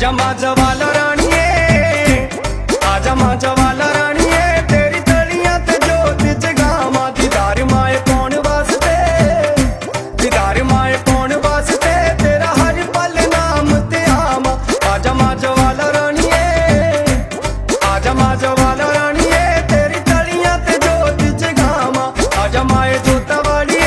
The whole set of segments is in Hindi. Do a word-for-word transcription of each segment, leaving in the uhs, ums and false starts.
आजा माजा वाला रानिए, आजा माजा वाला रानिए, तेरी तलियां ते जोत जगामा, दीदार माए कौन वास्ते, दीदार माए कौन वास्ते, तेरा हर पल नाम ते आमा। आजा माजा वाला रानिए, आजा माजा वाला रानिए, तेरी तलियां ते जोत जगामा, आजा माए जोता वालिए।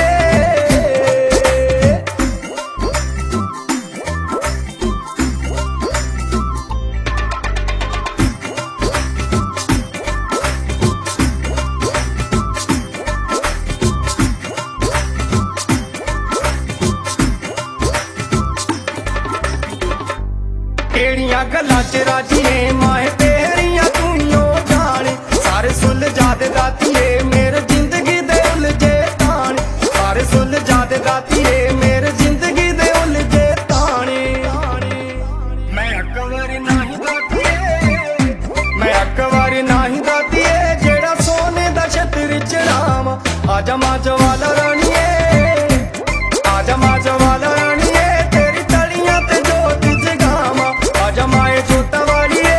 केड़ियां गल्लां च राजिए माए तेरियां तूइयों जाने, सारे सुलझा दे दातिए मेरे जिंदगी दे उलझे ताने, सारे सुलझा दे दातिए मेरे जिंदगी दे उलझे ताने। मैं अकबर नहीं दातिए, मैं अकबर नहीं दातिए, जेड़ा सोने दा छतर चढ़ावा। आजा माजा वाला रानिए, आजा माजा वाला रानिए, तेरी तलियां ते जोत जगावा, आजा माए जोता वालिए।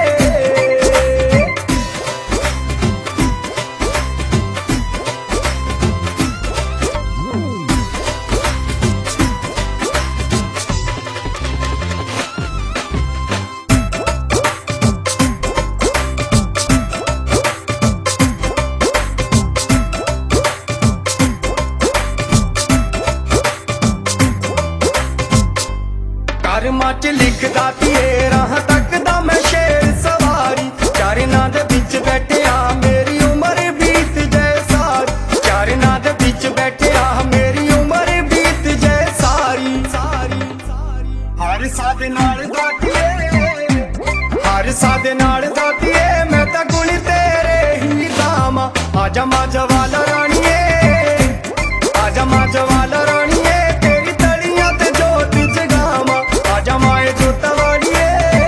करमां च लिख दातिए राह तक दा मैं शेर सवारी, चार नां दे बिच बैठिया मेरी उम्र बीत जाए सारी, चार नां दे बिच बैठिया मेरी उम्र बीत जाए सारी सारी। हर सादे नाल दातिए, हर सादे नाल दातिए, मैं तां गुण तेरे ही गावां। आजा माजा वाला रानिए, आजा माजा वाला रानिए, तेरी तलियां ते जोत जगावा, आजा माए जोता वालिए।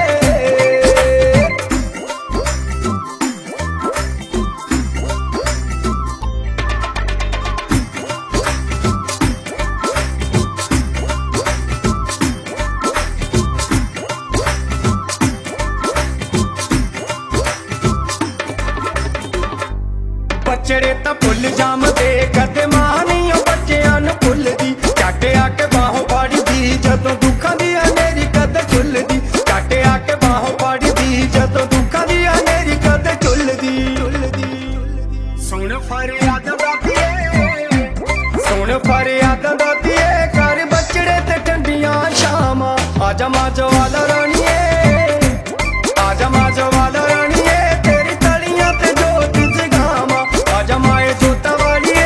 बचड़े तां भुल जामदे कदे मां नहीं ओ बच्चियां नूं भुलदी, झट आके बाहों फाड़दी जदों दुखां दी हनेरी कदे झुलदी, झट आके बाहों फाड़दी जदों दुखां दी हनेरी कदे झुलदी। सुन फरियाद दातिए, सुन फरियाद दातिए, कर बचड़े ते ठंडियां शामां। आजा माजा वाला रानिए, आजा माजा वाला रानिए, तेरी तलियां ते जोत जगावा, आजा माए जोता वालिए।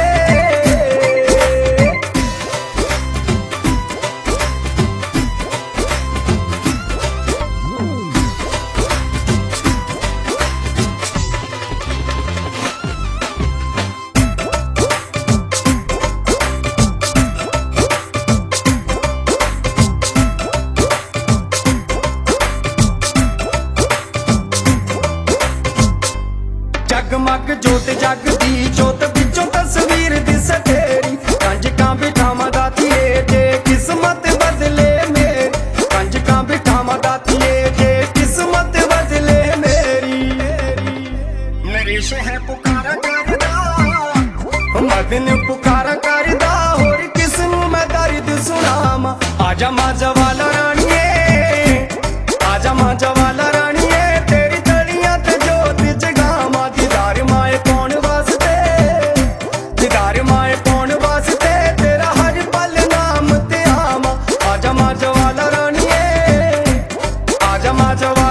जगमग जोत जगदी जोत बिचों तस्वीर दिस तेरी, कंजकां बिठावां दातिए जे किस्मत बदले मेरी, कंजकां बिठावां दातिए जे किस्मत बदले मेरी। नरेश है पुकारा करदा, मदन पुकारा करदा, होर किसनूं मैं दर्द सुनावां। आजा माजा वाला रानिए, आजा माजा वाला रानिए, तेरी तलियां ते जोत जगावा, दीदार माए कौन वास्ते, दीदार माए कौन वास्ते, तेरा हर पल नाम ते आवा। आजा माजा वाला रानिए, आजा माजा